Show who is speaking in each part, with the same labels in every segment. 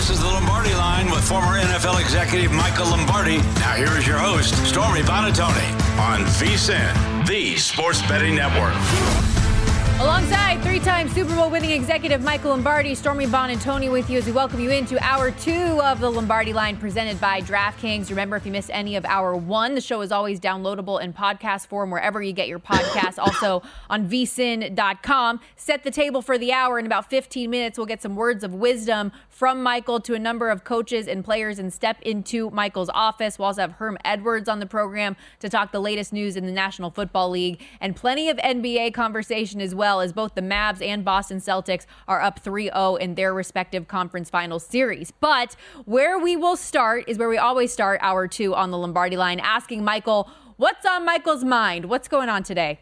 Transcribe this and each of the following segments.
Speaker 1: This is the Lombardi Line with former NFL executive Michael Lombardi. Now here is your host, Stormy Buonantony, on VSiN, the Sports Betting Network.
Speaker 2: Alongside three-time Super Bowl winning executive Michael Lombardi, Stormy Buonantony with you as we welcome you into Hour 2 of the Lombardi Line presented by DraftKings. Remember, if you missed any of Hour 1, the show is always downloadable in podcast form wherever you get your podcasts, also on vsin.com. Set the table for the hour. In about 15 minutes, we'll get some words of wisdom from Michael to a number of coaches and players and step into Michael's office. We'll also have Herm Edwards on the program to talk the latest news in the National Football League and plenty of NBA conversation as well, as both the Mavs and Boston Celtics are up 3-0 in their respective conference finals series. But where we will start is where we always start Hour 2 on the Lombardi Line, asking Michael, what's on Michael's mind? What's going on today?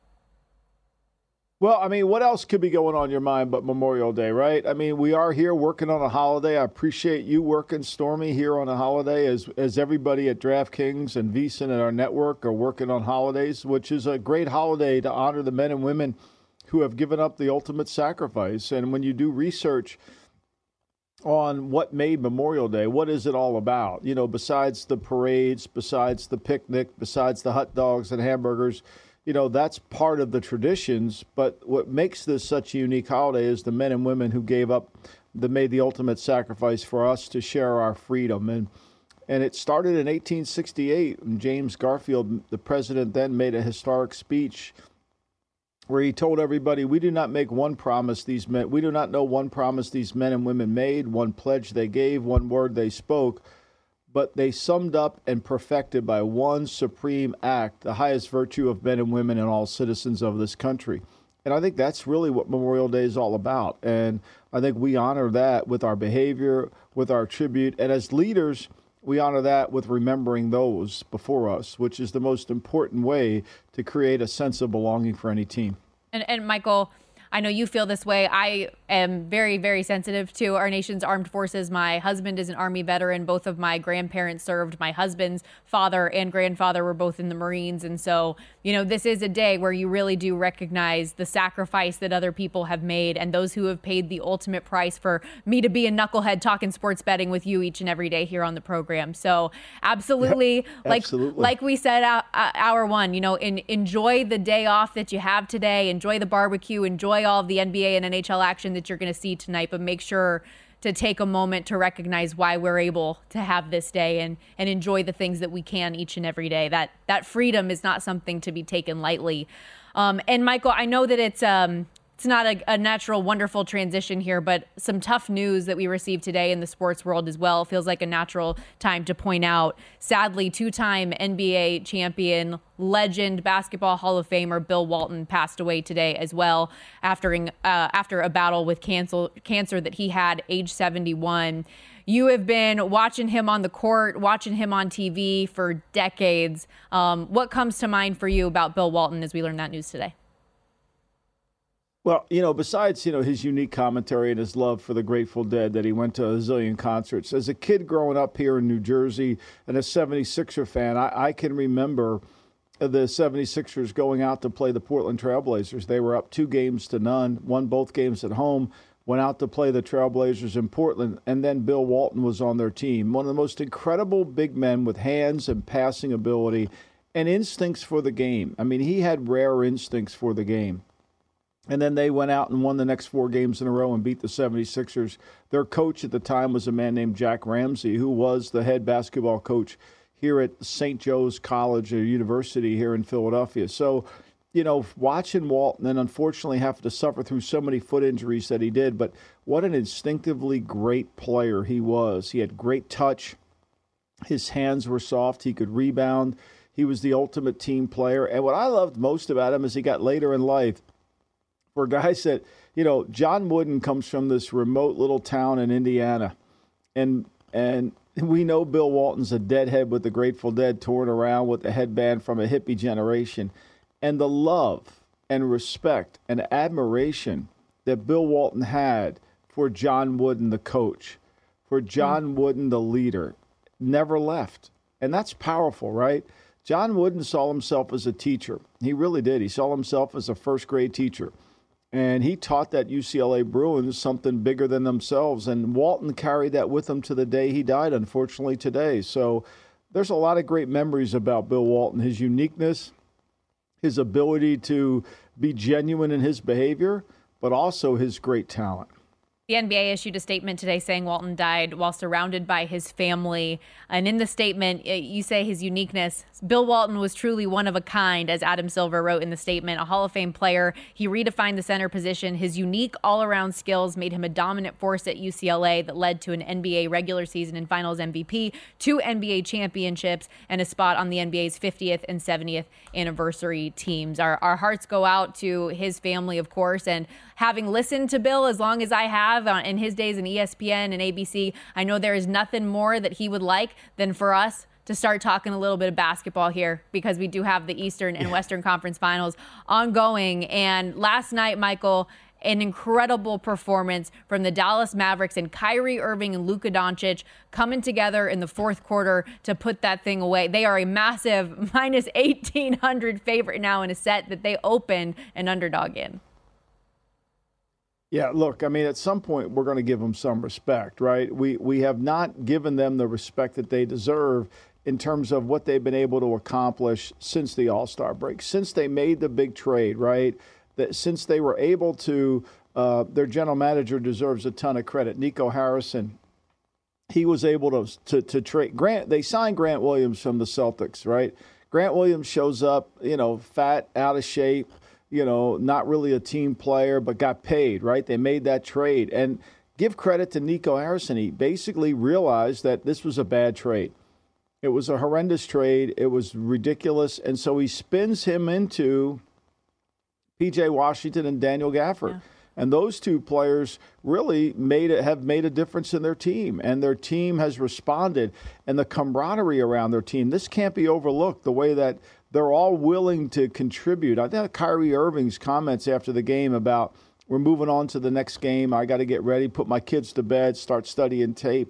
Speaker 3: Well, I mean, what else could be going on your mind but Memorial Day, right? I mean, we are here working on a holiday. I appreciate you working, Stormy, here on a holiday as everybody at DraftKings and VSiN and our network are working on holidays, which is a great holiday to honor the men and women who have given up the ultimate sacrifice. And when you do research on what made Memorial Day, what is it all about? You know, besides the parades, besides the picnic, besides the hot dogs and hamburgers, you know, that's part of the traditions. But what makes this such a unique holiday is the men and women who made the ultimate sacrifice for us to share our freedom. And it started in 1868 when James Garfield, the president then, made a historic speech where he told everybody, we do not know one promise these men and women made, one pledge they gave, one word they spoke, but they summed up and perfected by one supreme act, the highest virtue of men and women and all citizens of this country. And I think that's really what Memorial Day is all about. And I think we honor that with our behavior, with our tribute, and as leaders, we honor that with remembering those before us, which is the most important way to create a sense of belonging for any team.
Speaker 2: And Michael, I know you feel this way. I am very, very sensitive to our nation's armed forces. My husband is an Army veteran. Both of my grandparents served. My husband's father and grandfather were both in the Marines. And so, you know, this is a day where you really do recognize the sacrifice that other people have made and those who have paid the ultimate price for me to be a knucklehead talking sports betting with you each and every day here on the program. So absolutely, like we said, Hour 1, you know, enjoy the day off that you have today. Enjoy the barbecue. Enjoy all of the NBA and NHL action that you're going to see tonight, but make sure to take a moment to recognize why we're able to have this day and enjoy the things that we can each and every day. That freedom is not something to be taken lightly. And Michael, I know that it's not a natural, wonderful transition here, but some tough news that we received today in the sports world as well. Feels like a natural time to point out. Sadly, two-time NBA champion, legend, basketball Hall of Famer Bill Walton passed away today as well after a battle with cancer that he had, age 71. You have been watching him on the court, watching him on TV for decades. What comes to mind for you about Bill Walton as we learn that news today?
Speaker 3: Well, you know, besides, you know, his unique commentary and his love for the Grateful Dead that he went to a zillion concerts, as a kid growing up here in New Jersey and a 76er fan, I can remember the 76ers going out to play the Portland Trailblazers. They were up 2-0, won both games at home, went out to play the Trailblazers in Portland, and then Bill Walton was on their team. One of the most incredible big men with hands and passing ability and instincts for the game. I mean, he had rare instincts for the game. And then they went out and won the next 4 games in a row and beat the 76ers. Their coach at the time was a man named Jack Ramsey, who was the head basketball coach here at St. Joe's College or University here in Philadelphia. So, you know, watching Walton and unfortunately have to suffer through so many foot injuries that he did, but what an instinctively great player he was. He had great touch. His hands were soft. He could rebound. He was the ultimate team player. And what I loved most about him as he got later in life, for guys that, you know, John Wooden comes from this remote little town in Indiana. And we know Bill Walton's a deadhead with the Grateful Dead, touring around with the headband from a hippie generation. And the love and respect and admiration that Bill Walton had for John Wooden, the coach, for John Wooden, the leader, never left. And that's powerful, right? John Wooden saw himself as a teacher. He really did. He saw himself as a first-grade teacher. And he taught that UCLA Bruins something bigger than themselves. And Walton carried that with him to the day he died, unfortunately, today. So there's a lot of great memories about Bill Walton, his uniqueness, his ability to be genuine in his behavior, but also his great talent.
Speaker 2: The NBA issued a statement today saying Walton died while surrounded by his family. And in the statement, you say his uniqueness. Bill Walton was truly one of a kind, as Adam Silver wrote in the statement, a Hall of Fame player. He redefined the center position. His unique all-around skills made him a dominant force at UCLA that led to an NBA regular season and finals MVP, 2 NBA championships, and a spot on the NBA's 50th and 70th anniversary teams. Our hearts go out to his family, of course, and having listened to Bill as long as I have in his days in ESPN and ABC, I know there is nothing more that he would like than for us to start talking a little bit of basketball here, because we do have the Eastern and Western Conference Finals ongoing. And last night, Michael, an incredible performance from the Dallas Mavericks and Kyrie Irving and Luka Doncic coming together in the fourth quarter to put that thing away. They are a massive minus 1,800 favorite now in a set that they opened an underdog in.
Speaker 3: Yeah, look, I mean, at some point, we're going to give them some respect, right? We have not given them the respect that they deserve in terms of what they've been able to accomplish since the All-Star break, since they made the big trade, right? That since they were able to, their general manager deserves a ton of credit. Nico Harrison, he was able to trade. They signed Grant Williams from the Celtics, right? Grant Williams shows up, fat, out of shape, not really a team player, but got paid, right? They made that trade. And give credit to Nico Harrison. He basically realized that this was a bad trade. It was a horrendous trade. It was ridiculous. And so he spins him into P.J. Washington and Daniel Gafford. Yeah. And those two players really have made a difference in their team. And their team has responded. And the camaraderie around their team, this can't be overlooked, the way that they're all willing to contribute. I think Kyrie Irving's comments after the game about, we're moving on to the next game, I got to get ready, put my kids to bed, start studying tape,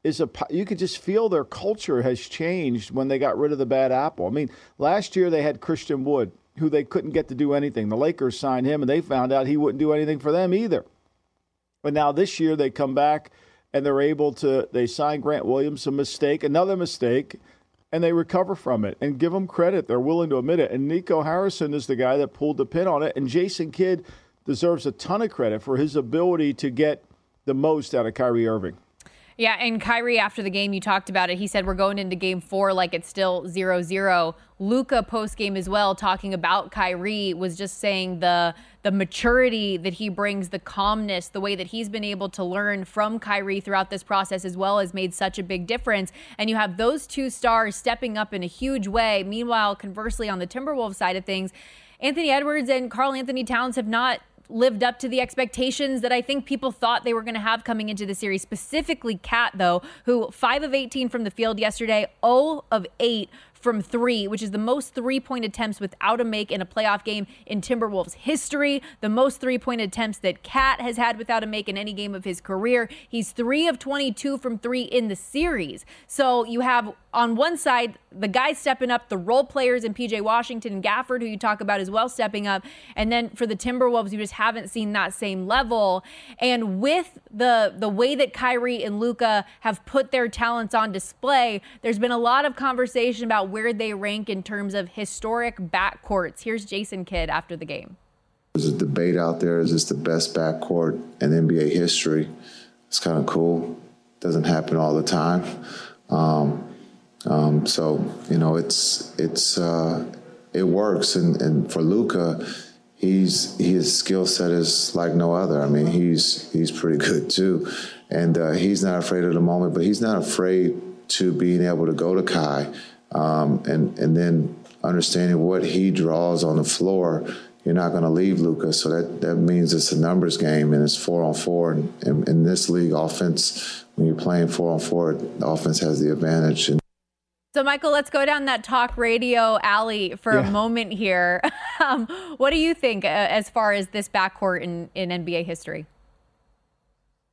Speaker 3: you could just feel their culture has changed when they got rid of the bad apple. I mean, last year they had Christian Wood, who they couldn't get to do anything. The Lakers signed him, and they found out he wouldn't do anything for them either. But now this year they come back, and they sign Grant Williams, another mistake, and they recover from it and give them credit. They're willing to admit it. And Nico Harrison is the guy that pulled the pin on it. And Jason Kidd deserves a ton of credit for his ability to get the most out of Kyrie Irving.
Speaker 2: Yeah, and Kyrie, after the game, you talked about it. He said, we're going into game 4 like it's still 0-0. Luka, post-game as well, talking about Kyrie, was just saying the maturity that he brings, the calmness, the way that he's been able to learn from Kyrie throughout this process as well has made such a big difference. And you have those two stars stepping up in a huge way. Meanwhile, conversely, on the Timberwolves side of things, Anthony Edwards and Karl Anthony Towns have not lived up to the expectations that I think people thought they were going to have coming into the series, specifically Cat, though, who 5 of 18 from the field yesterday, 0 of 8 from 3, which is the most three-point attempts without a make in a playoff game in Timberwolves history, the most three-point attempts that Cat has had without a make in any game of his career. He's 3 of 22 from 3 in the series. So you have, on one side, the guys stepping up, the role players in P.J. Washington and Gafford, who you talk about as well, stepping up. And then for the Timberwolves, you just haven't seen that same level. And with the way that Kyrie and Luka have put their talents on display, there's been a lot of conversation about where they rank in terms of historic backcourts. Here's Jason Kidd after the game.
Speaker 4: There's a debate out there. Is this the best backcourt in NBA history? It's kind of cool. Doesn't happen all the time. So, it works. And for Luka, his skill set is like no other. I mean, he's pretty good too. And he's not afraid of the moment, but he's not afraid to being able to go to Kai and then understanding what he draws on the floor. You're not going to leave Luka, so that means it's a numbers game, and it's 4-on-4. And in this league, offense, when you're playing 4-on-4, the offense has the advantage.
Speaker 2: So, Michael, let's go down that talk radio alley for a moment here. What do you think as far as this backcourt in NBA history?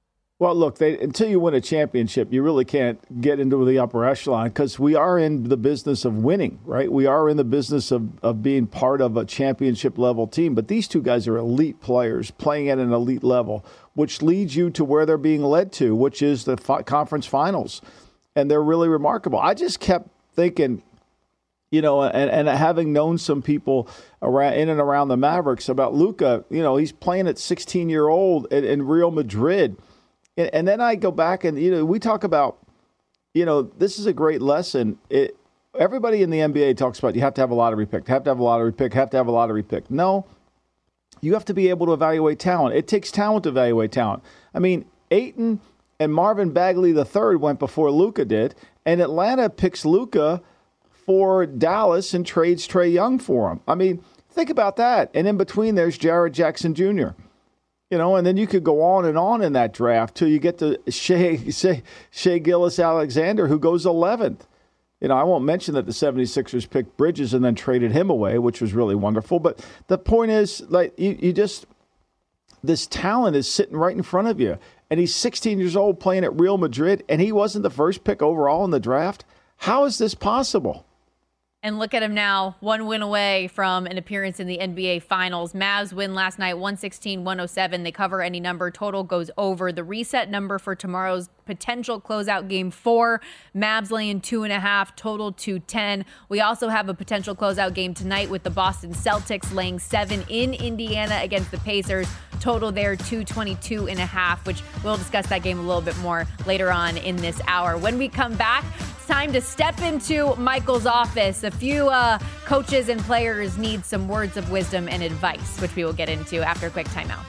Speaker 3: Well, look, until you win a championship, you really can't get into the upper echelon because we are in the business of winning, right? We are in the business of being part of a championship-level team. But these two guys are elite players playing at an elite level, which leads you to where they're being led to, which is the conference finals. And they're really remarkable. I just kept thinking, and having known some people around in and around the Mavericks about Luka, he's playing at 16-year-old in Real Madrid. And then I go back and, we talk about, this is a great lesson. Everybody in the NBA talks about you have to have a lottery pick, have to have a lottery pick, have to have a lottery pick. No, you have to be able to evaluate talent. It takes talent to evaluate talent. I mean, Ayton and Marvin Bagley III went before Luka did, and Atlanta picks Luka for Dallas and trades Trae Young for him. I mean, think about that. And in between, there's Jared Jackson Jr., and then you could go on in that draft till you get to Shai Gilgeous-Alexander, who goes 11th. I won't mention that the 76ers picked Bridges and then traded him away, which was really wonderful. But the point is, like, this talent is sitting right in front of you. And he's 16 years old playing at Real Madrid, and he wasn't the first pick overall in the draft. How is this possible?
Speaker 2: And look at him now, one win away from an appearance in the NBA Finals. Mavs win last night, 116-107. They cover any number. Total goes over. The reset number for tomorrow's potential closeout game 4. Mavs laying 2.5, total 210. We also have a potential closeout game tonight with the Boston Celtics laying 7 in Indiana against the Pacers. Total there 222.5, which we'll discuss that game a little bit more later on in this hour. When we come back, it's time to step into Michael's office. A few coaches and players need some words of wisdom and advice, which we will get into after a quick timeout.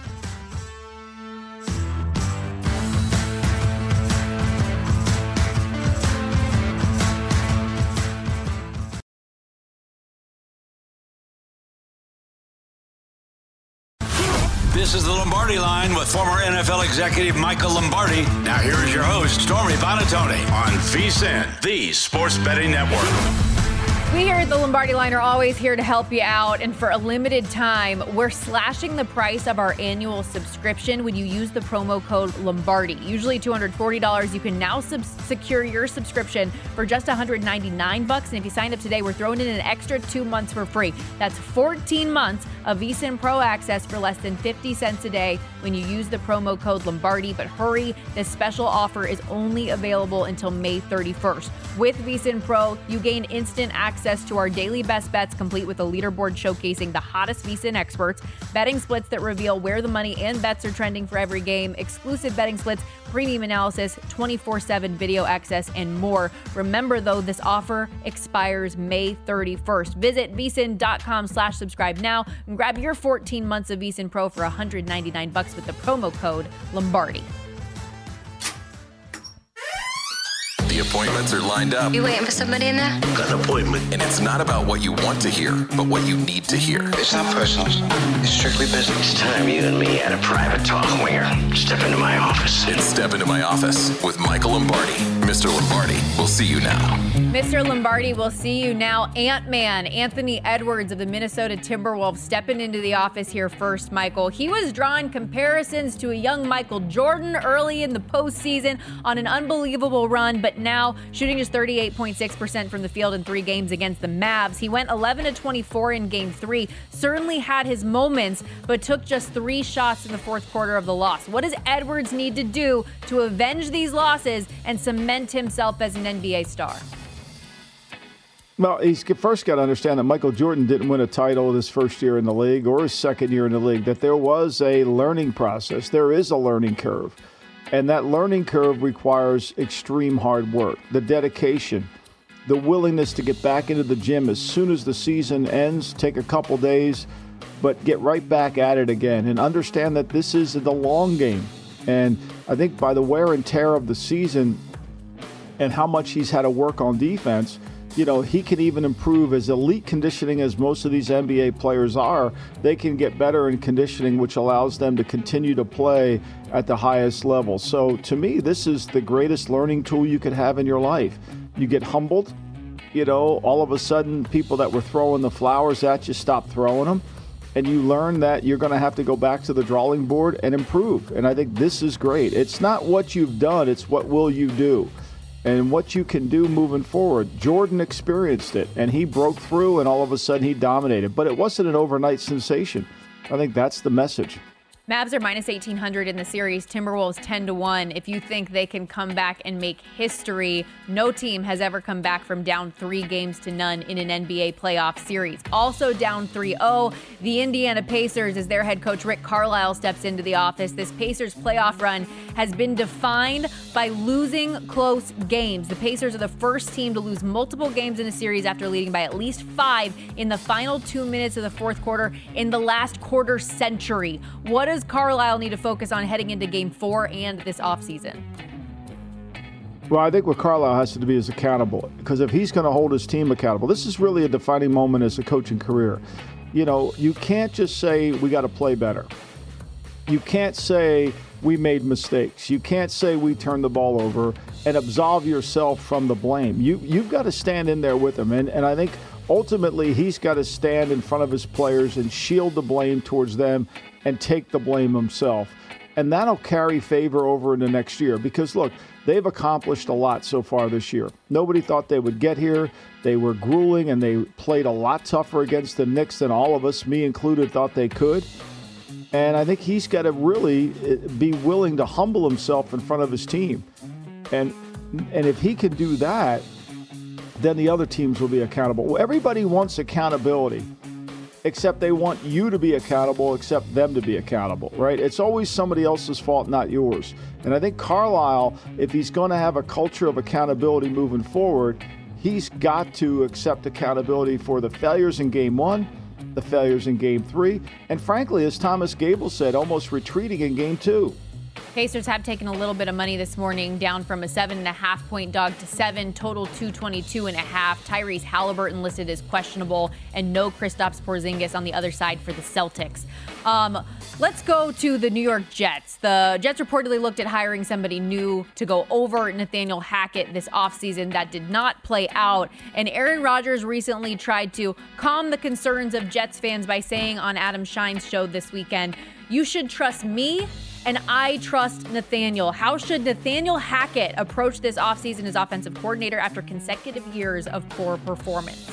Speaker 1: This is the Lombardi Line with former NFL executive Michael Lombardi. Now here is your host, Stormy Buonantony, on VSiN, the Sports Betting Network.
Speaker 2: We here at the Lombardi Line are always here to help you out, and for a limited time, we're slashing the price of our annual subscription when you use the promo code Lombardi. Usually $240, you can now secure your subscription for just $199, and if you sign up today, we're throwing in an extra 2 months for free. That's 14 months of VSiN Pro access for less than 50 cents a day when you use the promo code Lombardi. But hurry, this special offer is only available until May 31st. With VSiN Pro, you gain instant access to our daily best bets, complete with a leaderboard showcasing the hottest VSiN experts, betting splits that reveal where the money and bets are trending for every game, exclusive betting splits, premium analysis, 24/7 video access, and more. Remember, though, this offer expires May 31st. Visit vsin.com/subscribe now and grab your 14 months of VSiN Pro for $199 with the promo code Lombardi.
Speaker 5: The appointments are lined up.
Speaker 6: You waiting for somebody in there?
Speaker 7: Got an appointment.
Speaker 5: And it's not about what you want to hear, but what you need to hear.
Speaker 7: It's not personal. It's strictly business. It's time you and me had a private talk, Winger. Step into my office.
Speaker 5: It's Step Into My Office with Michael Lombardi. Mr. Lombardi, we'll see you now.
Speaker 2: Mr. Lombardi, we'll see you now. Ant-Man, Anthony Edwards of the Minnesota Timberwolves stepping into the office here first, Michael. He was drawing comparisons to a young Michael Jordan early in the postseason on an unbelievable run, but now shooting just 38.6% from the field in 3 games against the Mavs. He went 11-24 in game 3, certainly had his moments, but took just 3 shots in the fourth quarter of the loss. What does Edwards need to do to avenge these losses and cement himself as an NBA star?
Speaker 3: Well, he's first got to understand that Michael Jordan didn't win a title his first year in the league or his second year in the league, that there was a learning process. There is a learning curve. And that learning curve requires extreme hard work, the dedication, the willingness to get back into the gym as soon as the season ends, take a couple days, but get right back at it again and understand that this is the long game. And I think by the wear and tear of the season and how much he's had to work on defense, he can even improve as elite conditioning as most of these NBA players are. They can get better in conditioning, which allows them to continue to play at the highest level. So to me, this is the greatest learning tool you could have in your life. You get humbled, all of a sudden people that were throwing the flowers at you stop throwing them. and you learn that you're going to have to go back to the drawing board and improve. And I think this is great. It's not what you've done, it's what will you do and what you can do moving forward. Jordan experienced it, and he broke through, and all of a sudden he dominated. But it wasn't an overnight sensation. I think that's the message.
Speaker 2: Mavs are minus 1,800 in the series. Timberwolves 10-1. If you think they can come back and make history, no team has ever come back from down 3-0 in an NBA playoff series. Also down 3-0, the Indiana Pacers, as their head coach Rick Carlisle steps into the office. This Pacers playoff run has been defined by losing close games. The Pacers are the first team to lose multiple games in a series after leading by at least 5 in the final 2 minutes of the fourth quarter in the last quarter century. What does Carlisle need to focus on heading into Game 4 and this offseason?
Speaker 3: Well, I think what Carlisle has to be is accountable, because if he's going to hold his team accountable, this is really a defining moment as a coaching career. You know, you can't just say we got to play better. You can't say we made mistakes. You can't say we turned the ball over and absolve yourself from the blame. You've got to stand in there with him. And I think ultimately he's got to stand in front of his players and shield the blame towards them and take the blame himself. And that'll carry favor over into next year, because, look, they've accomplished a lot so far this year. Nobody thought they would get here. They were grueling, and they played a lot tougher against the Knicks than all of us, me included, thought they could. And I think he's got to really be willing to humble himself in front of his team. And if he can do that, then the other teams will be accountable. Well, everybody wants accountability, except they want you to be accountable, except them to be accountable, right? It's always somebody else's fault, not yours. And I think Carlisle, if he's going to have a culture of accountability moving forward, he's got to accept accountability for the failures in Game 1, the failures in Game 3, and frankly, as Thomas Gable said, almost retreating in Game 2.
Speaker 2: Pacers have taken a little bit of money this morning, down from a 7.5-point dog to 7, total 222.5. Tyrese Halliburton listed as questionable, and no Kristaps Porzingis on the other side for the Celtics. Let's go to the New York Jets. The Jets reportedly looked at hiring somebody new to go over Nathaniel Hackett this offseason. That did not play out. And Aaron Rodgers recently tried to calm the concerns of Jets fans by saying on Adam Schein's show this weekend, "You should trust me, and I trust Nathaniel." How should Nathaniel Hackett approach this offseason as offensive coordinator after consecutive years of poor performance?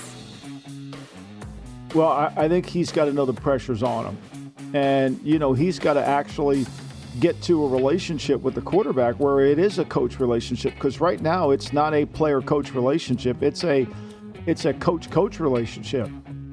Speaker 3: Well, I think he's got to know the pressure's on him. And, you know, he's got to actually get to a relationship with the quarterback where it is a coach relationship, because right now it's not a player-coach relationship. It's a coach-coach relationship.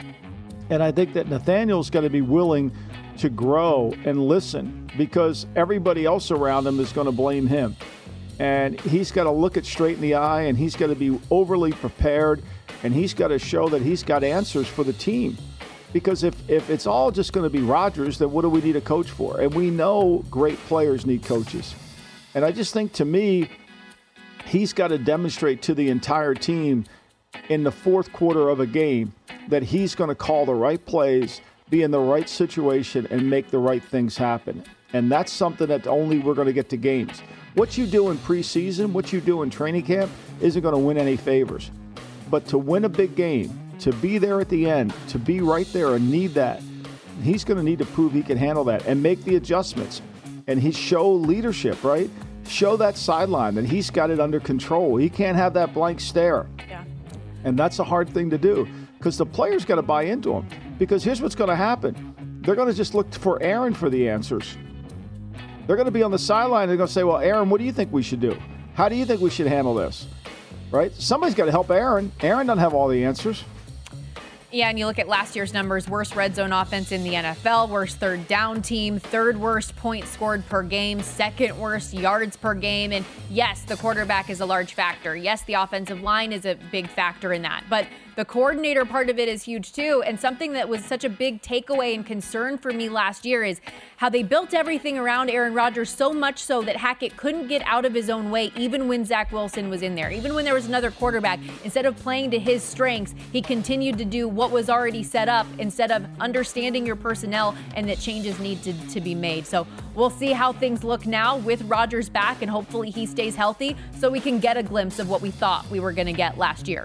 Speaker 3: And I think that Nathaniel's got to be willing to grow and listen, because everybody else around him is going to blame him. And he's got to look it straight in the eye, and he's got to be overly prepared, and he's got to show that he's got answers for the team. Because if it's all just going to be Rodgers, then what do we need a coach for? And we know great players need coaches. And I just think, to me, he's got to demonstrate to the entire team in the fourth quarter of a game that he's going to call the right plays, be in the right situation, and make the right things happen. And that's something that only we're going to get to games. What you do in preseason, what you do in training camp isn't going to win any favors. But to win a big game, to be there at the end, to be right there and need that, he's going to need to prove he can handle that and make the adjustments. And he show leadership, right? Show that sideline that he's got it under control. He can't have that blank stare. Yeah. And that's a hard thing to do, because the players got to buy into him. Because here's what's going to happen. They're going to just look for Aaron for the answers. They're going to be on the sideline. They're going to say, well, Aaron, what do you think we should do? How do you think we should handle this? Right? Somebody's got to help Aaron. Aaron doesn't have all the answers.
Speaker 2: Yeah, and you look at last year's numbers, worst red zone offense in the NFL, worst third down team, third worst points scored per game, second worst yards per game. And yes, the quarterback is a large factor. Yes, the offensive line is a big factor in that. But the coordinator part of it is huge too. And something that was such a big takeaway and concern for me last year is how they built everything around Aaron Rodgers, so much so that Hackett couldn't get out of his own way even when Zach Wilson was in there. Even when there was another quarterback, instead of playing to his strengths, he continued to do what was already set up instead of understanding your personnel and that changes need to be made. So we'll see how things look now with Rodgers back, and hopefully he stays healthy so we can get a glimpse of what we thought we were going to get last year.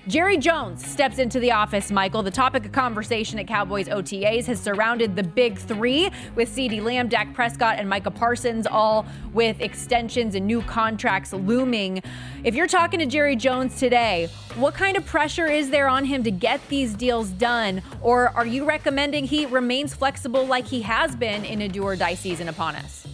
Speaker 2: Jerry Jones steps into the office, Michael. The topic of conversation at Cowboys OTAs has surrounded the big three, with CeeDee Lamb, Dak Prescott, and Micah Parsons, all with extensions and new contracts looming. If you're talking to Jerry Jones today, what kind of pressure is there on him to get these deals done? Or are you recommending he remains flexible like he has been in a do-or-die season upon us?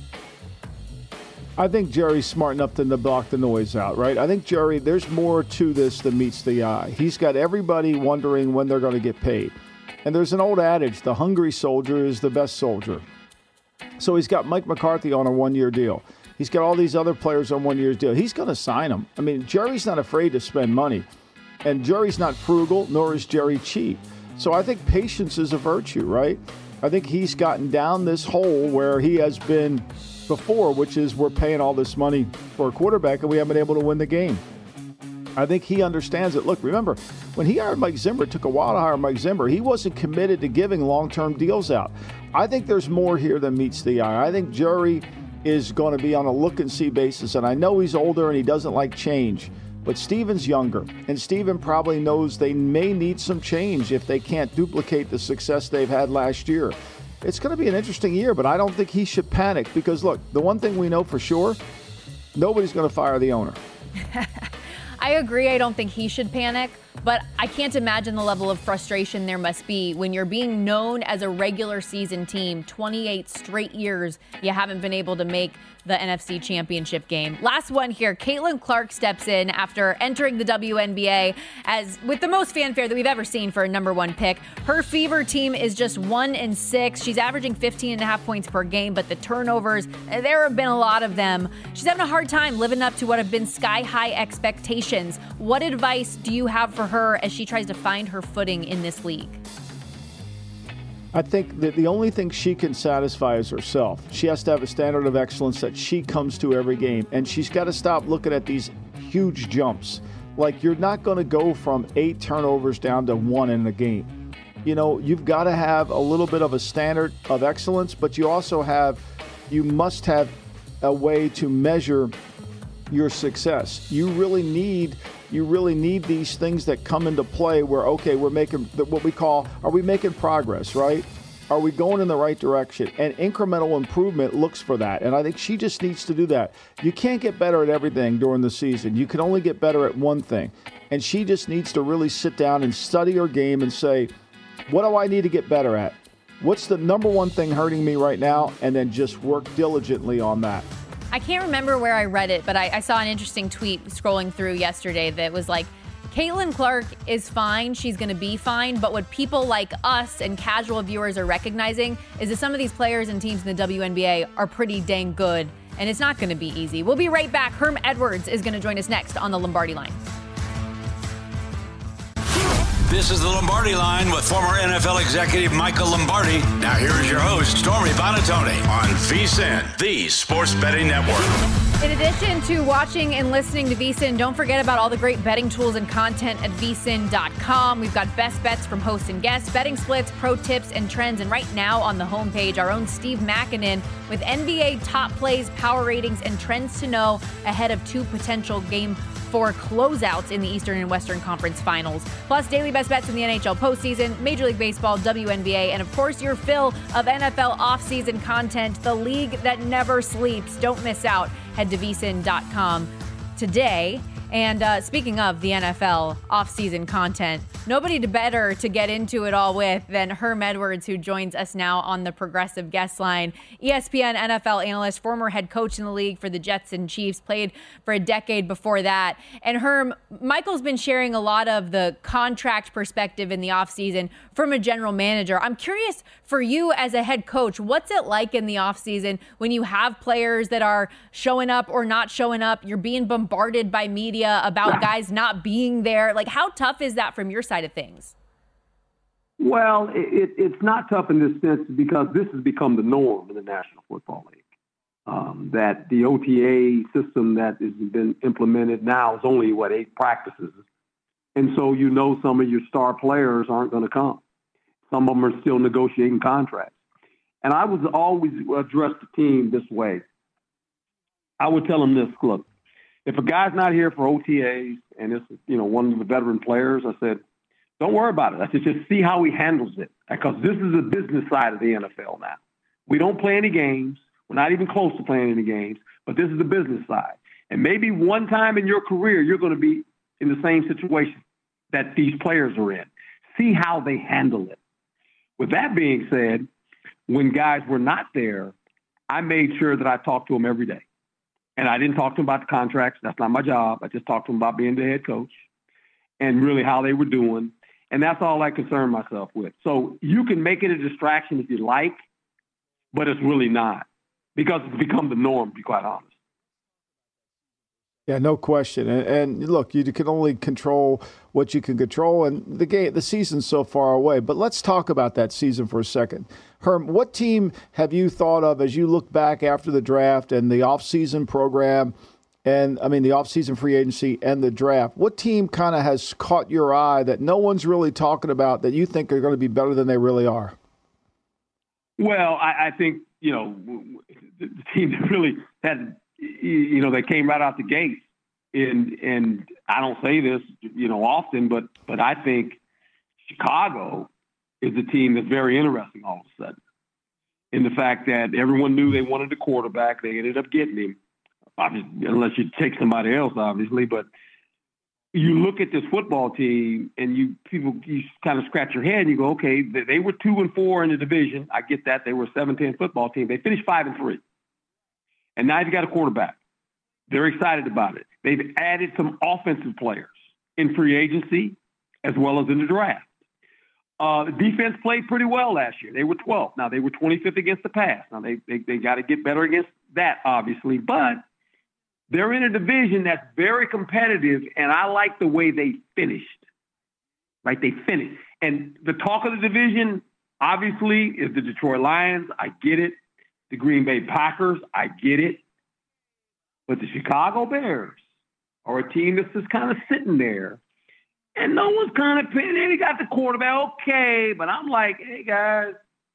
Speaker 3: I think Jerry's smart enough to block the noise out, right? I think, Jerry, there's more to this than meets the eye. He's got everybody wondering when they're going to get paid. And there's an old adage, the hungry soldier is the best soldier. So he's got Mike McCarthy on a one-year deal. He's got all these other players on one-year deal. He's going to sign them. I mean, Jerry's not afraid to spend money. And Jerry's not frugal, nor is Jerry cheap. So I think patience is a virtue, right? I think he's gotten down this hole where he has been before, which is we're paying all this money for a quarterback and we haven't been able to win the game. I think he understands it. Look, remember, when he hired Mike Zimmer, it took a while to hire Mike Zimmer. He wasn't committed to giving long-term deals out. I think there's more here than meets the eye. I think Jerry is going to be on a look-and-see basis, and I know he's older and he doesn't like change, but Steven's younger, and Steven probably knows they may need some change if they can't duplicate the success they've had last year. It's going to be an interesting year, but I don't think he should panic because, look, the one thing we know for sure, nobody's going to fire the owner.
Speaker 2: I agree. I don't think he should panic, but I can't imagine the level of frustration there must be when you're being known as a regular season team. 28 straight years you haven't been able to make the NFC Championship game. Last one here. Caitlin Clark steps in after entering the WNBA as with the most fanfare that we've ever seen for a number one pick. Her Fever team is just 1-6. She's averaging 15.5 points per game, but the turnovers, there have been a lot of them. She's having a hard time living up to what have been sky-high expectations. What advice do you have for her as she tries to find her footing in this league?
Speaker 3: I think that the only thing she can satisfy is herself. She has to have a standard of excellence that she comes to every game, and she's got to stop looking at these huge jumps. Like, you're not going to go from 8 turnovers down to 1 in a game. You know, you've got to have a little bit of a standard of excellence, but you must have a way to measure your success. You really need these things that come into play where, okay, we're making what we call, are we making progress, right? Are we going in the right direction? And incremental improvement looks for that. And I think she just needs to do that. You can't get better at everything during the season. You can only get better at one thing. And she just needs to really sit down and study her game and say, what do I need to get better at? What's the number one thing hurting me right now? And then just work diligently on that.
Speaker 2: I can't remember where I read it, but I saw an interesting tweet scrolling through yesterday that was like, Caitlin Clark is fine. She's going to be fine. But what people like us and casual viewers are recognizing is that some of these players and teams in the WNBA are pretty dang good, and it's not going to be easy. We'll be right back. Herm Edwards is going to join us next on the Lombardi Line.
Speaker 1: This is the Lombardi Line with former NFL executive Michael Lombardi. Now here is your host, Stormy Buonantony, on VSiN, the Sports Betting Network.
Speaker 2: In addition to watching and listening to VSiN, don't forget about all the great betting tools and content at vsin.com. We've got best bets from hosts and guests, betting splits, pro tips, and trends. And right now on the homepage, our own Steve Makinen with NBA top plays, power ratings, and trends to know ahead of 2 potential Game 4 closeouts in the Eastern and Western Conference Finals. Plus, daily best bets in the NHL postseason, Major League Baseball, WNBA, and of course, your fill of NFL offseason content, the league that never sleeps. Don't miss out. Head to vsin.com today. And speaking of the NFL offseason content, nobody better to get into it all with than Herm Edwards, who joins us now on the Progressive Guest Line. ESPN NFL analyst, former head coach in the league for the Jets and Chiefs, played for a decade before that. And Herm, Michael's been sharing a lot of the contract perspective in the offseason from a general manager. I'm curious for you as a head coach, what's it like in the offseason when you have players that are showing up or not showing up? You're being bombarded by media about guys not being there. Like, how tough is that from your side of things?
Speaker 6: Well, it's not tough in this sense because this has become the norm in the National Football League. That the OTA system that has been implemented now is only, 8 practices. And so some of your star players aren't going to come. Some of them are still negotiating contracts. And I would always address the team this way. I would tell them this, look, If a guy's not here for OTAs and it's, one of the veteran players, I said, don't worry about it. I said, just see how he handles it. Because this is the business side of the NFL now. We don't play any games. We're not even close to playing any games, but this is the business side. And maybe one time in your career, you're going to be in the same situation that these players are in. See how they handle it. With that being said, when guys were not there, I made sure that I talked to them every day. And I didn't talk to them about the contracts. That's not my job. I just talked to them about being the head coach and really how they were doing. And that's all I concern myself with. So you can make it a distraction if you like, but it's really not, because it's become the norm, to be quite honest.
Speaker 3: Yeah, no question. And look, you can only control what you can control, and the season's so far away. But let's talk about that season for a second. Herm, what team have you thought of as you look back after the draft and the off-season program, the off-season free agency and the draft? What team kind of has caught your eye that no one's really talking about that you think are going to be better than they really are?
Speaker 6: Well, I think, the team that really had, they came right out the gate. And I don't say this, often, but I think Chicago is a team that's very interesting all of a sudden. In the fact that everyone knew they wanted a quarterback. They ended up getting him, obviously, unless you take somebody else, obviously. But you look at this football team and you kind of scratch your head and you go, okay, they were 2-4 in the division. I get that. They were a 7-10 football team. They finished 5-3. And now you've got a quarterback. They're excited about it. They've added some offensive players in free agency as well as in the draft. The defense played pretty well last year. They were 12th. Now, they were 25th against the pass. Now, they got to get better against that, obviously. But they're in a division that's very competitive, and I like the way they finished. Right? They finished. And the talk of the division, obviously, is the Detroit Lions. I get it. The Green Bay Packers. I get it. But the Chicago Bears are a team that's just kind of sitting there. And no one's kind of pinning in. He got the quarterback, okay. But I'm like, hey, guys,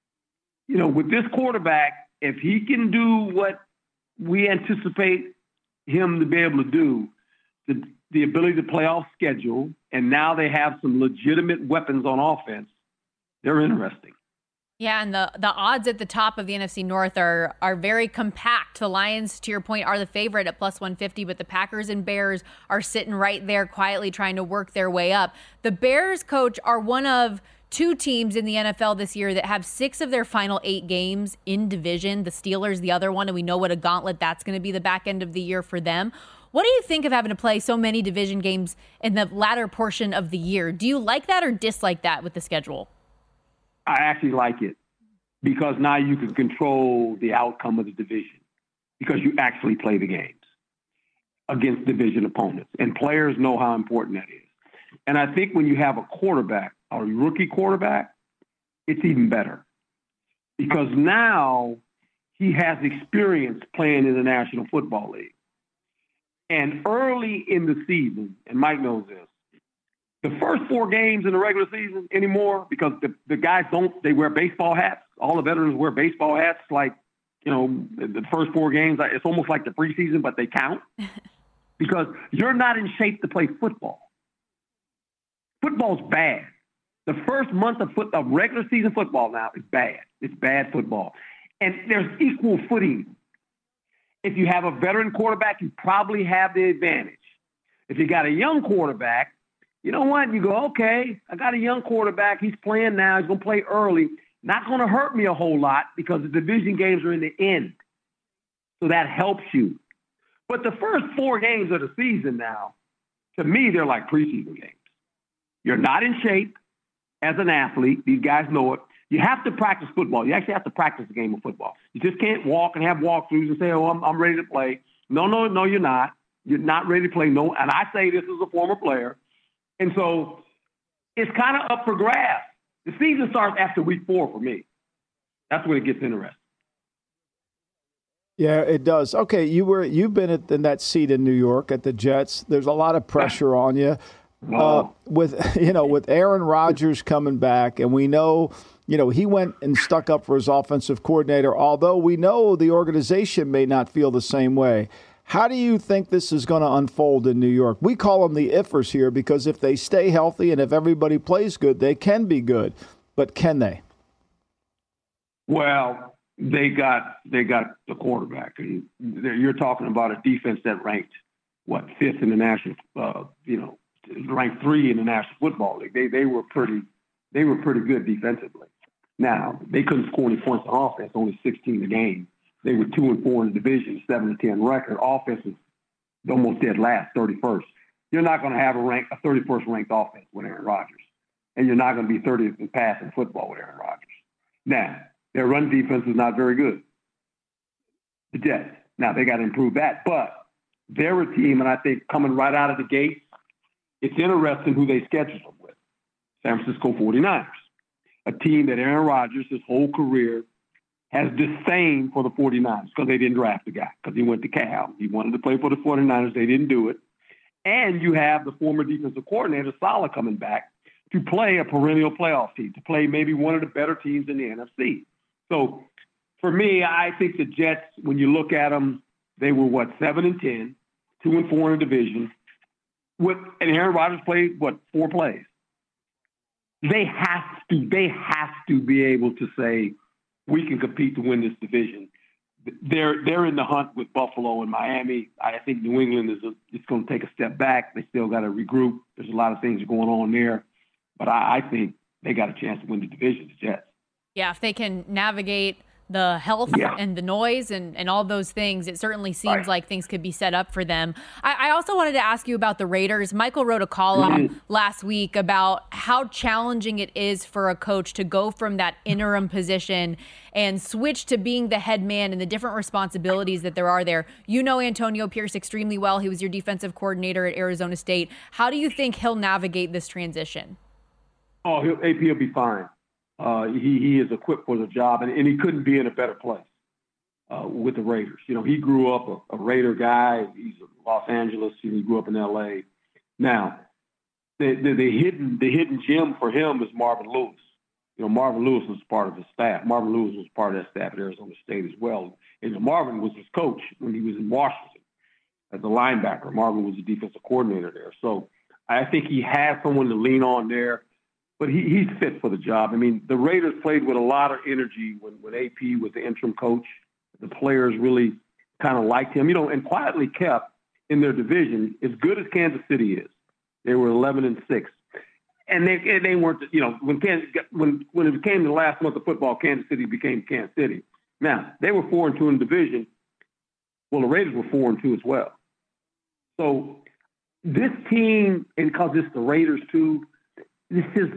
Speaker 6: with this quarterback, if he can do what we anticipate him to be able to do, the ability to play off schedule, and now they have some legitimate weapons on offense, they're interesting.
Speaker 2: Yeah, and the odds at the top of the NFC North are very compact. The Lions, to your point, are the favorite at plus 150, but the Packers and Bears are sitting right there quietly trying to work their way up. The Bears, coach, are one of two teams in the NFL this year that have 6 of their final 8 games in division. The Steelers, the other one, and we know what a gauntlet that's going to be the back end of the year for them. What do you think of having to play so many division games in the latter portion of the year? Do you like that or dislike that with the schedule?
Speaker 6: I actually like it because now you can control the outcome of the division because you actually play the games against division opponents, and players know how important that is. And I think when you have a quarterback, a rookie quarterback, it's even better because now he has experience playing in the National Football League. And early in the season, and Mike knows this, the first 4 games in the regular season anymore, because the guys they wear baseball hats. All the veterans wear baseball hats. Like, the first 4 games, it's almost like the preseason, but they count because you're not in shape to play football. Football's bad. The first month of regular season football now is bad. It's bad football. And there's equal footing. If you have a veteran quarterback, you probably have the advantage. If you got a young quarterback, you know what? You go, okay, I got a young quarterback. He's playing now. He's going to play early. Not going to hurt me a whole lot because the division games are in the end. So that helps you. But the first 4 games of the season now, to me, they're like preseason games. You're not in shape as an athlete. These guys know it. You have to practice football. You actually have to practice a game of football. You just can't walk and have walkthroughs and say, oh, I'm ready to play. No, you're not. You're not ready to play. No, and I say this as a former player. And so it's kind of up for grabs. The season starts after week 4 for me. That's when it gets interesting.
Speaker 3: Yeah, it does. Okay, you've been in that seat in New York at the Jets. There's a lot of pressure on you. With Aaron Rodgers coming back, and we know, he went and stuck up for his offensive coordinator, although we know the organization may not feel the same way. How do you think this is going to unfold in New York? We call them the ifers here because if they stay healthy and if everybody plays good, they can be good. But can they?
Speaker 6: Well, they got the quarterback, and you're talking about a defense that ranked fifth in the national, ranked 3 in the National Football League. They were pretty good defensively. Now they couldn't score any points on offense, only 16 a game. They were 2-4 in the division, 7-10 record. Offense is almost dead last, 31st. You're not going to have a 31st ranked offense with Aaron Rodgers, and you're not going to be 30th in passing football with Aaron Rodgers. Now, their run defense is not very good. The Jets. Now, they got to improve that, but they're a team, and I think coming right out of the gate, it's interesting who they schedule them with. San Francisco 49ers, a team that Aaron Rodgers, his whole career, has disdain for the 49ers because they didn't draft the guy because he went to Cal. He wanted to play for the 49ers. They didn't do it. And you have the former defensive coordinator, Saleh, coming back to play a perennial playoff team, to play maybe one of the better teams in the NFC. So for me, I think the Jets, when you look at them, they were, 7-10, 2-4 in the division. And Aaron Rodgers played, 4 plays. They have to be able to say, we can compete to win this division. They're in the hunt with Buffalo and Miami. I think New England is going to take a step back. They still got to regroup. There's a lot of things going on there. But I think they got a chance to win the division, the Jets.
Speaker 2: Yeah, if they can navigate the health and the noise and all those things, it certainly seems like things could be set up for them. I also wanted to ask you about the Raiders. Michael wrote a column last week about how challenging it is for a coach to go from that interim position and switch to being the head man and the different responsibilities that there are there. You know Antonio Pierce extremely well. He was your defensive coordinator at Arizona State. How do you think he'll navigate this transition?
Speaker 6: Oh, AP will be fine. He is equipped for the job, and he couldn't be in a better place with the Raiders. You know, he grew up a Raider guy. He's in Los Angeles. He grew up in L.A. Now, the hidden gem for him is Marvin Lewis. You know, Marvin Lewis was part of his staff. Marvin Lewis was part of that staff at Arizona State as well. And Marvin was his coach when he was in Washington as a linebacker. Marvin was the defensive coordinator there. So I think he has someone to lean on there. But he's fit for the job. I mean, the Raiders played with a lot of energy when AP was the interim coach. The players really kind of liked him, and quietly kept in their division as good as Kansas City is. They were 11-6, and they weren't. When it came to the last month of football, Kansas City became Kansas City. Now they were 4-2 in the division. Well, the Raiders were 4-2 as well. So this team, and because it's the Raiders too. This is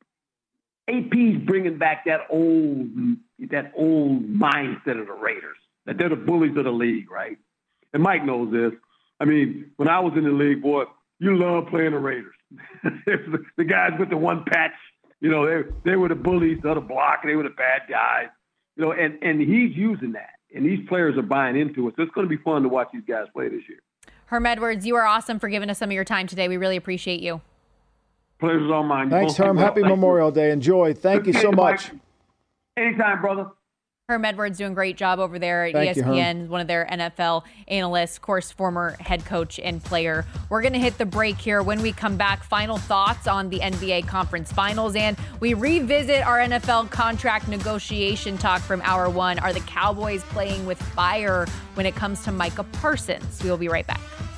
Speaker 6: AP's bringing back that old mindset of the Raiders, that they're the bullies of the league, right? And Mike knows this. I mean, when I was in the league, boy, you love playing the Raiders. The guys with the one patch, they were the bullies of the block. They were the bad guys, and he's using that. And these players are buying into it. So it's going to be fun to watch these guys play this year.
Speaker 2: Herm Edwards, you are awesome for giving us some of your time today. We really appreciate you.
Speaker 6: Pleasure's all mine.
Speaker 3: Thanks, Herm. Happy Memorial Day. Enjoy. Thank you so much.
Speaker 6: Anytime, brother.
Speaker 2: Herm Edwards doing a great job over there at ESPN, one of their NFL analysts, of course, former head coach and player. We're going to hit the break here. When we come back, final thoughts on the NBA Conference Finals, and we revisit our NFL contract negotiation talk from Hour 1. Are the Cowboys playing with fire when it comes to Micah Parsons? We will be right back.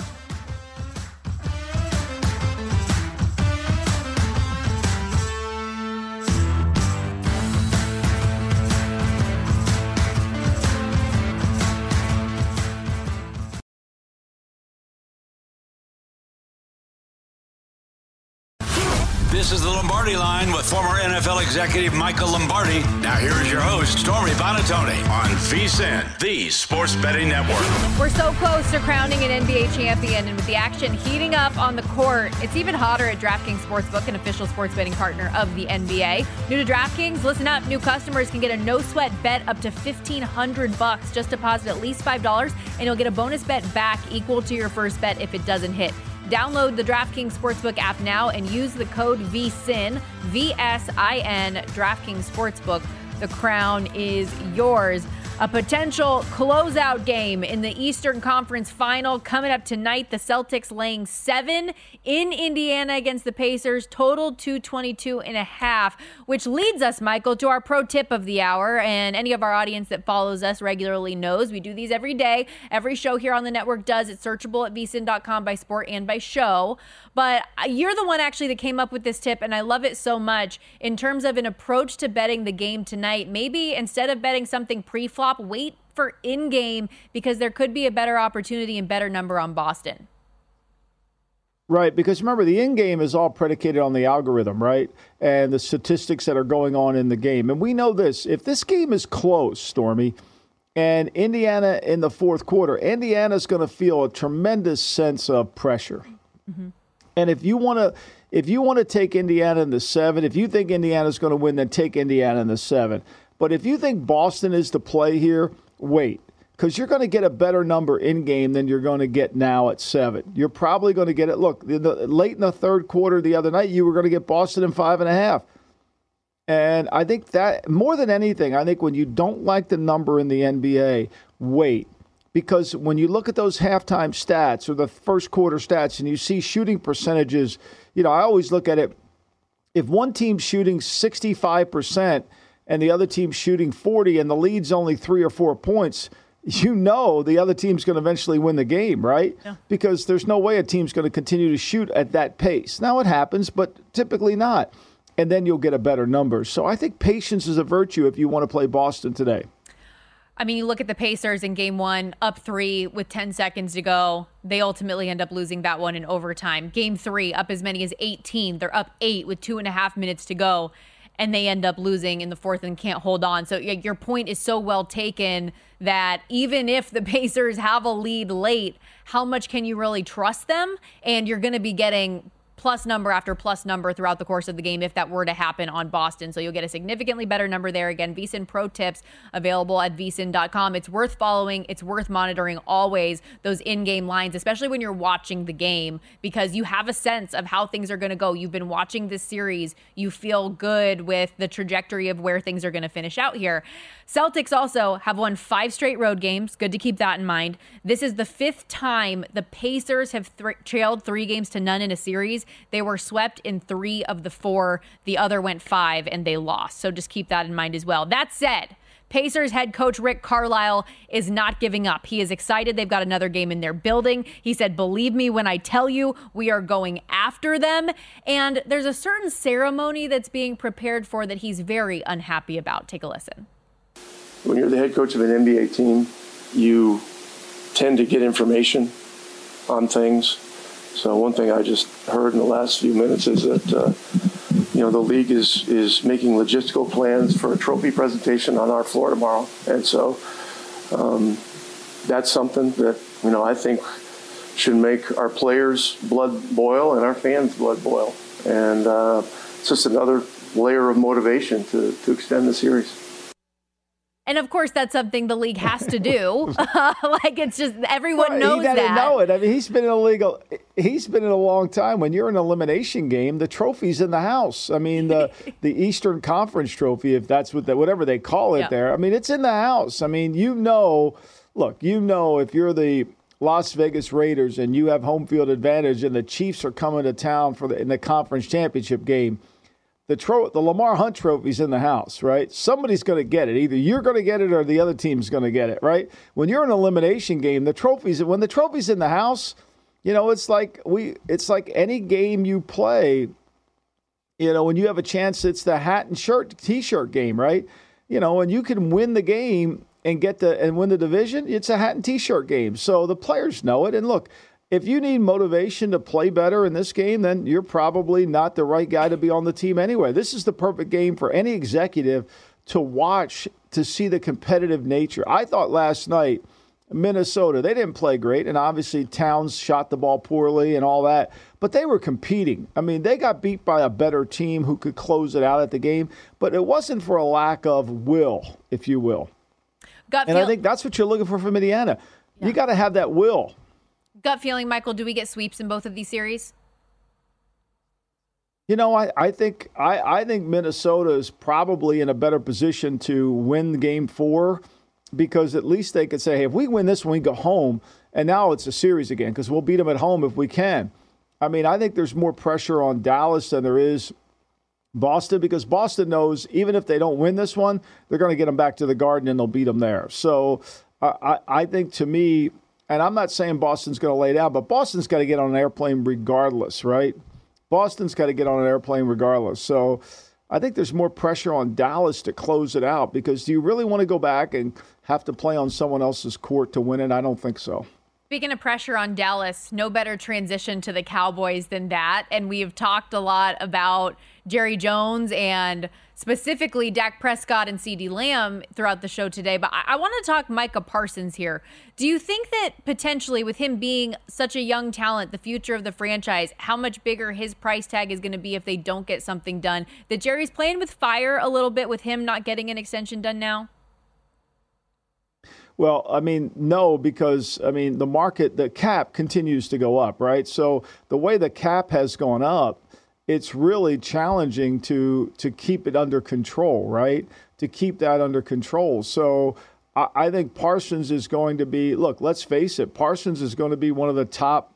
Speaker 1: This is the Lombardi Line with former NFL executive Michael Lombardi. Now here is your host, Stormy Buonantony, on VSiN, the Sports Betting Network.
Speaker 2: We're so close to crowning an NBA champion, and with the action heating up on the court, it's even hotter at DraftKings Sportsbook, an official sports betting partner of the NBA. New to DraftKings, listen up. New customers can get a no-sweat bet up to $1,500. Just deposit at least $5, and you'll get a bonus bet back equal to your first bet if it doesn't hit. Download the DraftKings Sportsbook app now and use the code VSIN, VSIN, DraftKings Sportsbook. The crown is yours. A potential closeout game in the Eastern Conference Final coming up tonight. The Celtics laying 7 in Indiana against the Pacers, total 222.5, which leads us, Michael, to our pro tip of the hour. And any of our audience that follows us regularly knows we do these every day. Every show here on the network does. It's searchable at vsin.com by sport and by show. But you're the one actually that came up with this tip, and I love it so much in terms of an approach to betting the game tonight. Maybe instead of betting something pre-flop, wait for in-game because there could be a better opportunity and better number on Boston.
Speaker 3: Right, because remember, the in-game is all predicated on the algorithm, right? And the statistics that are going on in the game. And we know this. If this game is close, Stormy, and Indiana in the fourth quarter, Indiana's going to feel a tremendous sense of pressure. Mm-hmm. And if you want to take Indiana in the 7, if you think Indiana's going to win, then take Indiana in the 7. But if you think Boston is the play here, wait, because you're going to get a better number in-game than you're going to get now at 7. You're probably going to get it. Look, late in the third quarter the other night, you were going to get Boston in 5.5. And I think that, more than anything, I think when you don't like the number in the NBA, wait. Because when you look at those halftime stats or the first quarter stats and you see shooting percentages, I always look at it. If one team's shooting 65% and the other team's shooting 40 and the lead's only 3 or 4 points, the other team's going to eventually win the game, right? Yeah. Because there's no way a team's going to continue to shoot at that pace. Now it happens, but typically not. And then you'll get a better number. So I think patience is a virtue if you want to play Boston today.
Speaker 2: I mean, you look at the Pacers in game 1, up 3 with 10 seconds to go. They ultimately end up losing that one in overtime. Game 3, up as many as 18. They're up 8 with 2.5 minutes to go, and they end up losing in the fourth and can't hold on. So your point is so well taken that even if the Pacers have a lead late, how much can you really trust them? And you're going to be getting plus number after plus number throughout the course of the game if that were to happen on Boston. So you'll get a significantly better number there. Again, VSiN Pro Tips available at vsin.com. It's worth following. It's worth monitoring always those in-game lines, especially when you're watching the game, because you have a sense of how things are going to go. You've been watching this series. You feel good with the trajectory of where things are going to finish out here. Celtics also have won 5 straight road games. Good to keep that in mind. This is the 5th time the Pacers have trailed 3-0 in a series. They were swept in 3 of the 4. The other went 5 and they lost. So just keep that in mind as well. That said, Pacers head coach Rick Carlisle is not giving up. He is excited. They've got another game in their building. He said, "Believe me when I tell you, we are going after them." And there's a certain ceremony that's being prepared for that he's very unhappy about. Take a listen.
Speaker 8: When you're the head coach of an NBA team, you tend to get information on things. So one thing I just heard in the last few minutes is that, the league is making logistical plans for a trophy presentation on our floor tomorrow. And so that's something that, I think should make our players' blood boil and our fans' blood boil. And it's just another layer of motivation to extend the series.
Speaker 2: And of course, that's something the league has to do. It's just everyone knows that.
Speaker 3: He doesn't know it. I mean, he's been in a long time. When you're in an elimination game, the trophy's in the house. I mean, the Eastern Conference trophy, if that's whatever they call it there. I mean, it's in the house. I mean, if you're the Las Vegas Raiders and you have home field advantage and the Chiefs are coming to town in the conference championship game, the Lamar Hunt trophy's in the house, right? Somebody's going to get it. Either you're going to get it or the other team's going to get it, right? When you're in an elimination game, when the trophy's in the house, it's like any game you play. When you have a chance, it's the hat and t-shirt game, right? And you can win the game and win the division. It's a hat and t-shirt game. So the players know it. And look, if you need motivation to play better in this game, then you're probably not the right guy to be on the team anyway. This is the perfect game for any executive to watch to see the competitive nature. I thought last night, Minnesota, they didn't play great, and obviously Towns shot the ball poorly and all that, but they were competing. I mean, they got beat by a better team who could close it out at the game, but it wasn't for a lack of will, if you will. I think that's what you're looking for from Indiana. Yeah. You got to have that will.
Speaker 2: Gut feeling, Michael, do we get sweeps in both of these series?
Speaker 3: I think Minnesota is probably in a better position to win Game 4 because at least they could say, hey, if we win this one, we go home, and now it's a series again because we'll beat them at home if we can. I mean, I think there's more pressure on Dallas than there is Boston, because Boston knows even if they don't win this one, they're going to get them back to the Garden and they'll beat them there. So I think, to me, and I'm not saying Boston's going to lay down, but Boston's got to get on an airplane regardless, right? Boston's got to get on an airplane regardless. So I think there's more pressure on Dallas to close it out, because do you really want to go back and have to play on someone else's court to win it? I don't think so.
Speaker 2: Speaking of pressure on Dallas, no better transition to the Cowboys than that. And we've talked a lot about Jerry Jones and specifically Dak Prescott and CeeDee Lamb throughout the show today. But I want to talk Micah Parsons here. Do you think that potentially, with him being such a young talent, the future of the franchise, how much bigger his price tag is going to be if they don't get something done, that Jerry's playing with fire a little bit with him not getting an extension done now?
Speaker 3: Well, I mean, no, because, I mean, the market, the cap continues to go up, right? So the way the cap has gone up, it's really challenging to keep it under control, right? To keep that under control. So I think Parsons is going to be, look, let's face it, Parsons is going to be one of the top,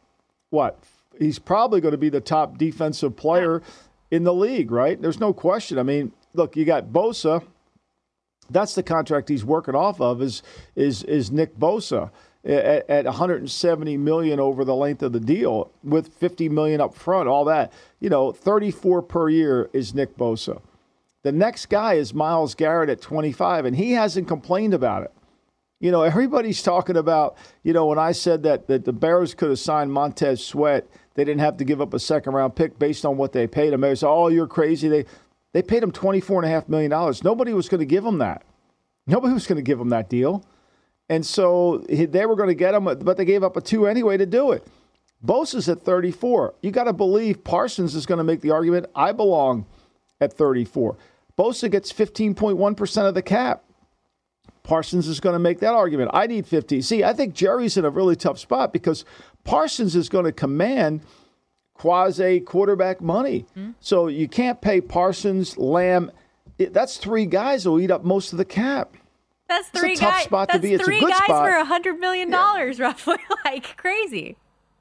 Speaker 3: he's probably going to be the top defensive player in the league, right? There's no question. I mean, look, you got Bosa. That's the contract he's working off of is Nick Bosa at $170 million over the length of the deal with $50 million up front, all that. You know, $34 per year is Nick Bosa. The next guy is Myles Garrett at $25, and he hasn't complained about it. You know, everybody's talking about, you know, when I said that the Bears could have signed Montez Sweat, they didn't have to give up a second-round pick based on what they paid him. They said, oh, you're crazy. They paid him $24.5 million. Nobody was going to give him that. Nobody was going to give him that deal. And so they were going to get him, but they gave up a 2 anyway to do it. Bosa's at 34. You got to believe Parsons is going to make the argument, I belong at 34. Bosa gets 15.1% of the cap. Parsons is going to make that argument. I need 50. See, I think Jerry's in a really tough spot because Parsons is going to command quasi-quarterback money. Mm-hmm. So you can't pay Parsons, Lamb. That's 3 guys who eat up most of the cap.
Speaker 2: That's 3
Speaker 3: guys. It's a tough spot to be. It's a good spot.
Speaker 2: 3 guys for $100 million, roughly. Like, crazy.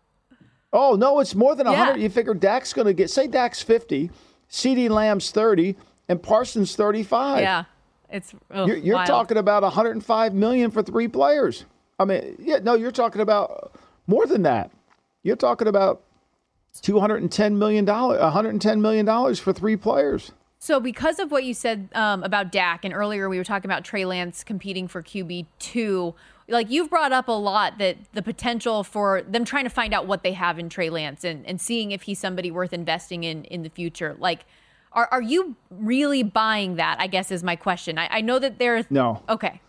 Speaker 3: Oh, no, it's more than 100. You figure Dak's going to get, say Dak's 50, CeeDee Lamb's 30, and Parsons 35.
Speaker 2: Yeah.
Speaker 3: You're talking about $105 million for 3 players. I mean, you're talking about more than that. You're talking about $110 million for 3 players.
Speaker 2: So because of what you said about Dak, and earlier we were talking about Trey Lance competing for QB2, like you've brought up a lot that the potential for them trying to find out what they have in Trey Lance and seeing if he's somebody worth investing in the future. Like, are you really buying that, I guess is my question. I know that there's...
Speaker 3: No.
Speaker 2: Okay.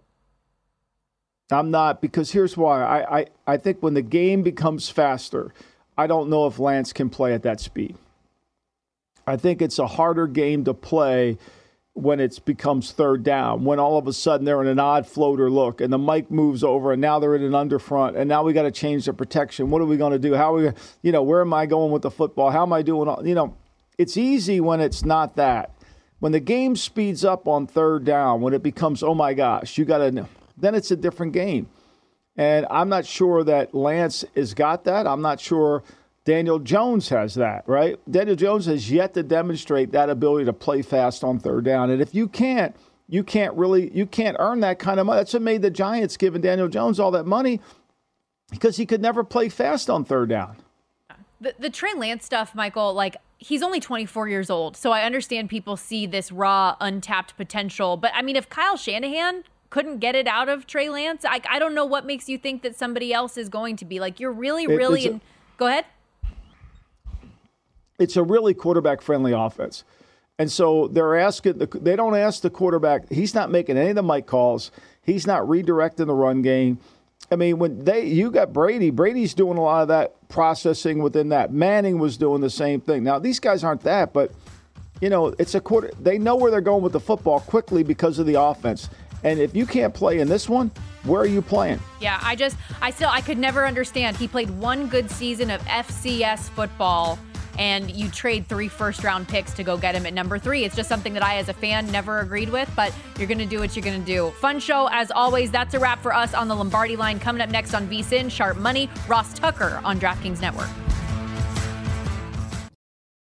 Speaker 3: I'm not, because here's why. I think when the game becomes faster, I don't know if Lance can play at that speed. I think it's a harder game to play when it becomes 3rd down, when all of a sudden they're in an odd floater look and the mic moves over and now they're in an underfront and now we got to change the protection. What are we going to do? How are we, where am I going with the football? How am I doing? It's easy when it's not that. When the game speeds up on 3rd down, when it becomes, oh my gosh, then it's a different game. And I'm not sure that Lance has got that. I'm not sure Daniel Jones has that, right? Daniel Jones has yet to demonstrate that ability to play fast on 3rd down. And if you can't earn that kind of money. That's what made the Giants giving Daniel Jones all that money, because he could never play fast on 3rd down.
Speaker 2: The Trey Lance stuff, Michael, like, he's only 24 years old. So I understand people see this raw, untapped potential. But I mean, if Kyle Shanahan couldn't get it out of Trey Lance, I don't know what makes you think that somebody else is going to be. Like, you're really, go ahead.
Speaker 3: It's a really quarterback-friendly offense. And so they don't ask the quarterback. He's not making any of the mic calls. He's not redirecting the run game. I mean, you got Brady. Brady's doing a lot of that processing within that. Manning was doing the same thing. Now, these guys aren't that, but, it's a quarter. They know where they're going with the football quickly because of the offense. And if you can't play in this one, where are you playing?
Speaker 2: Yeah, I could never understand. He played 1 good season of FCS football, and you trade 3 first-round picks to go get him at number 3. It's just something that I, as a fan, never agreed with, but you're going to do what you're going to do. Fun show, as always. That's a wrap for us on the Lombardi Line. Coming up next on VSiN, Sharp Money, Ross Tucker on DraftKings Network.